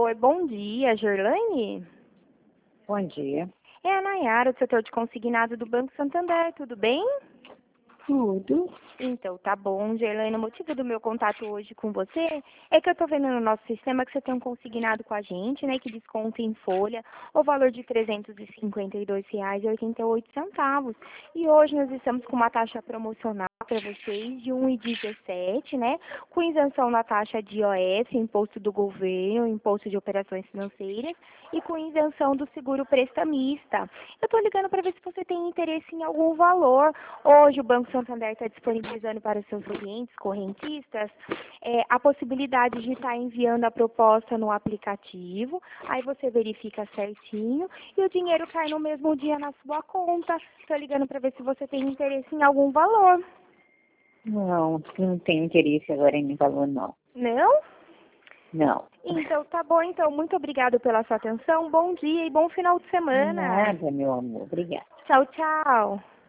Oi, bom dia, Gerlane? Bom dia. É a Nayara, do setor de consignado do Banco Santander, tudo bem? Tudo. Então, tá bom, Gerlane. O motivo do meu contato hoje com você é que eu tô vendo no nosso sistema que você tem um consignado com a gente, né, que desconta em folha o valor de R$ 352,88. E hoje nós estamos com uma taxa promocional para vocês de 1,17, né, com isenção na taxa de IOF, Imposto do Governo, Imposto de Operações Financeiras, e com isenção do seguro prestamista. Eu estou ligando para ver se você tem interesse em algum valor. Hoje o Banco Santander está disponibilizando para os seus clientes, correntistas, a possibilidade de estar enviando a proposta no aplicativo, aí você verifica certinho e o dinheiro cai no mesmo dia na sua conta. Estou ligando para ver se você tem interesse em algum valor. Não tenho interesse agora em valor, não. Não? Não. Então, tá bom. Então, muito obrigado pela sua atenção. Bom dia e bom final de semana. Nada, meu amor. Obrigada. Tchau, tchau.